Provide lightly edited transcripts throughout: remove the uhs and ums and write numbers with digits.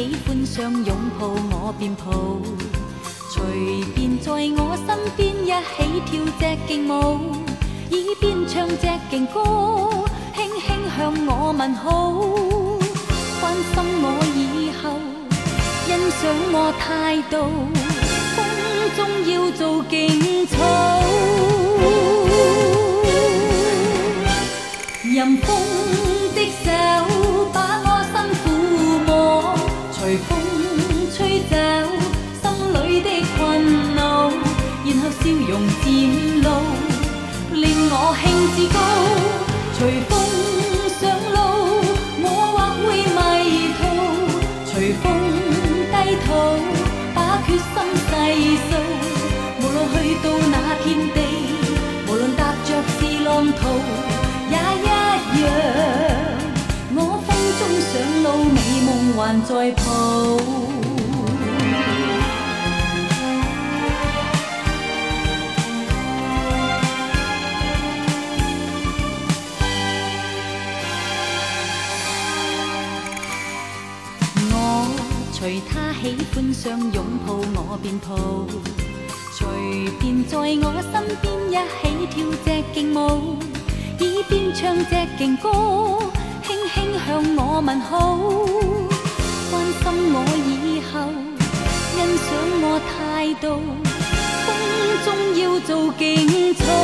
喜歡上擁抱我便抱，隨便在我身邊一起跳隻勁舞，耳邊唱隻勁歌，輕輕向我問好，關心我以後，欣賞我態度，風中要做勁草，任風的手把我身撫摸，隨風吹走心裏的困惱，然後笑容漸露，令我興致高。隨風上路，我或會迷途，隨風低頭，把決心細數。無論去到那片地，無論踏着是浪途，也一樣。我風中上路，美夢還在抱。隨他喜歡上擁抱我便抱，隨便在我身邊一起跳隻勁舞，耳邊唱隻勁歌，輕輕向我問好，關心我以後，欣賞我態度，風中要做勁草，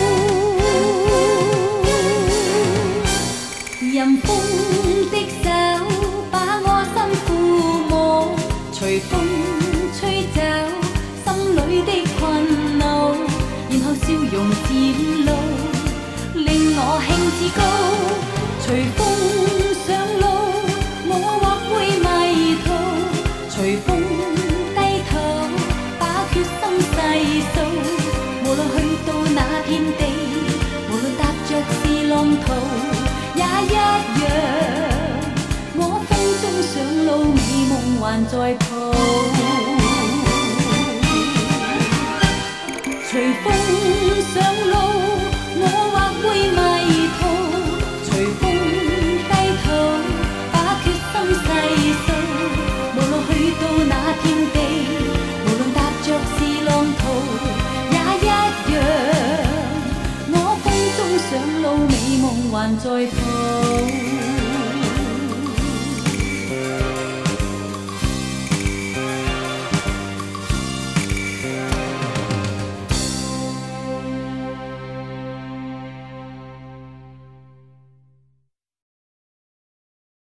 任風的手把我身撫摸，隨風吹走心裏的困惱，然後笑容漸露，令我興致高。隨風上路，我或會迷途，隨風低頭，把決心細數。無論去到那片地，無論踏着是浪途，也一樣。我風中上路，美夢還在抱。隨風